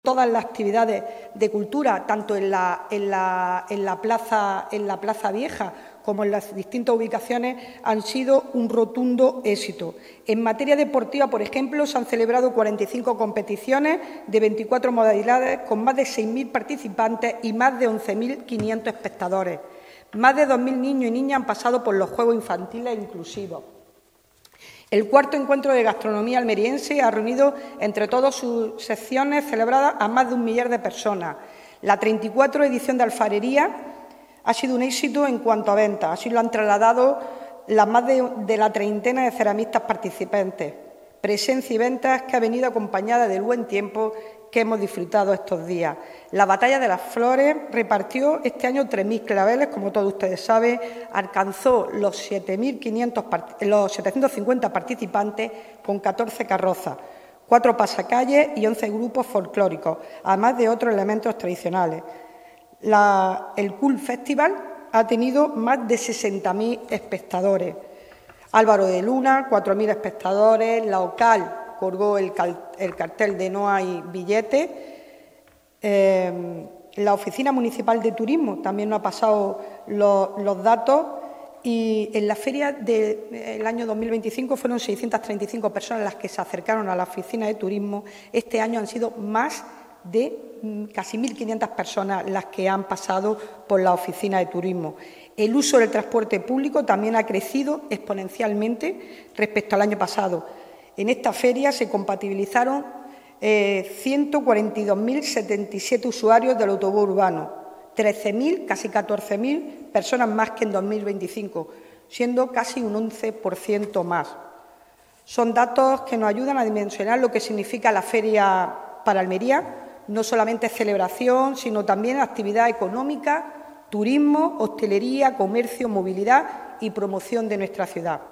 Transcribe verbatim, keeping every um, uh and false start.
Todas las actividades de cultura, tanto en la, en la, en la, plaza, en la Plaza Vieja como en las distintas ubicaciones, han sido un rotundo éxito. En materia deportiva, por ejemplo, se han celebrado cuarenta y cinco competiciones de veinticuatro modalidades con más de seis mil participantes y más de once mil quinientos espectadores. Más de dos mil niños y niñas han pasado por los Juegos Infantiles Inclusivos. El cuarto encuentro de gastronomía almeriense ha reunido entre todas sus secciones celebradas a más de un millar de personas. La treinta y cuatro edición de alfarería ha sido un éxito en cuanto a ventas. Así lo han trasladado las más de, de la treintena de ceramistas participantes. Presencia y ventas que ha venido acompañada del buen tiempo que hemos disfrutado estos días. La Batalla de las Flores repartió este año tres mil claveles, como todos ustedes saben, alcanzó los, siete mil quinientos, los setecientos cincuenta participantes con catorce carrozas, cuatro pasacalles y once grupos folclóricos, además de otros elementos tradicionales. La, el Cool Festival ha tenido más de sesenta mil espectadores. Álvaro de Luna, cuatro mil espectadores, la Ocal colgó el, el cartel de No hay billete. Eh, la Oficina Municipal de Turismo también nos ha pasado los, los datos y en la feria del año dos mil veinticinco fueron seiscientas treinta y cinco personas las que se acercaron a la Oficina de Turismo. Este año han sido más de casi mil quinientas personas las que han pasado por la Oficina de Turismo. El uso del transporte público también ha crecido exponencialmente respecto al año pasado. En esta feria se compatibilizaron eh, ciento cuarenta y dos mil setenta y siete usuarios del autobús urbano, trece mil, casi catorce mil personas más que en dos mil veinticinco, siendo casi un once por ciento más. Son datos que nos ayudan a dimensionar lo que significa la feria para Almería, no solamente celebración, sino también actividad económica, turismo, hostelería, comercio, movilidad y promoción de nuestra ciudad.